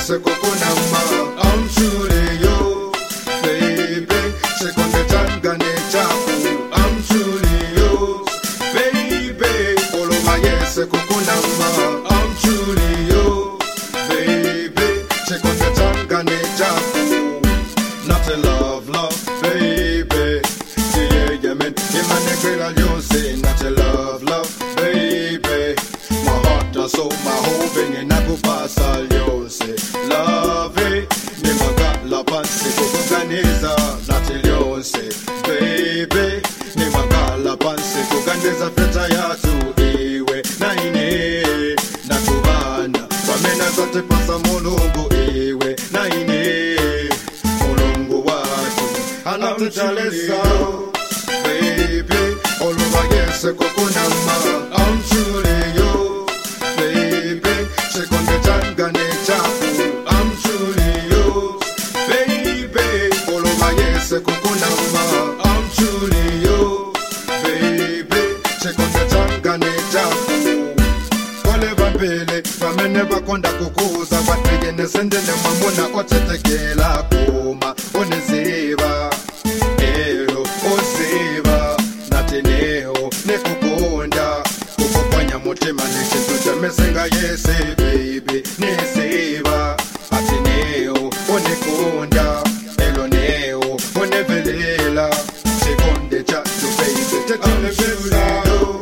yese kokonama. I'm truly yours, baby. Sekonde tangane chapu. I'm truly yours, baby. Olova yese kokonama. I'm truly yours, baby. Sekonde tangane chapu. Not a love, baby. Yeah, man. Imane kwela lyose. Not a love, baby. My heart and soul, my whole being in nakupasa lyose. Love it. Nimagala panse kukuganiza. Not a lyose, baby. Nimagala panse kukuganiza feta yatu iwe. Na ine, natubana. Pamena zote pasa mulungu iwe. Na ine, mulungu watu. Anatujalesa, baby. Olova yese kokonama. I'm truly yours, baby. Sekonde tangane chapu. I'm truly yours, baby. Olova yese kokonama. I'm truly yours, baby. Sekonde tangane chapu. Kole vampele, vamene vakonda kukuza. Vatigene sendene mamuna otetekela kuma. Oneziva, ero, oziva. Nateneo, nekukonda. Kukupanya mutima nechintu chamesenga yese, baby. Nesiva, ateneo, onekonda. Eloneo, onevelela. Sekonde chatu, baby. Tetele pesa,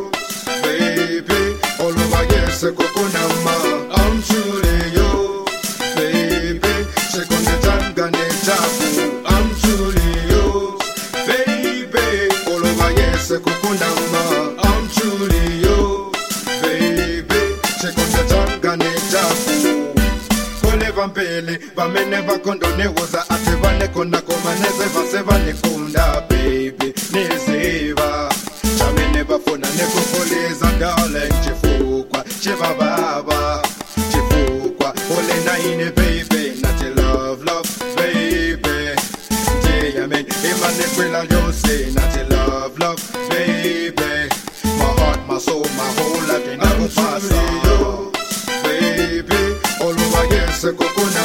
baby. Olova yese kokonama. I'm truly yours, baby. Sekonde tangane chapu. I'm truly yours, baby. Olova yese kokonama. I'm truly yours, baby. Sekonde tangane chapu. Kole vampele, vamene vakondone woza. Ate vane konda koma neze vaseva nekunda, baby. Neziva, chamene vafona nekukoleza, darling. Chifukwa, chivababa, chifukwa. Ole na ine, baby. Not a love, baby. Yeah, man. Imane kwela yose. Not a love, baby. My heart, my soul, my whole life. And I'm truly yours, baby. Olova yese kokona.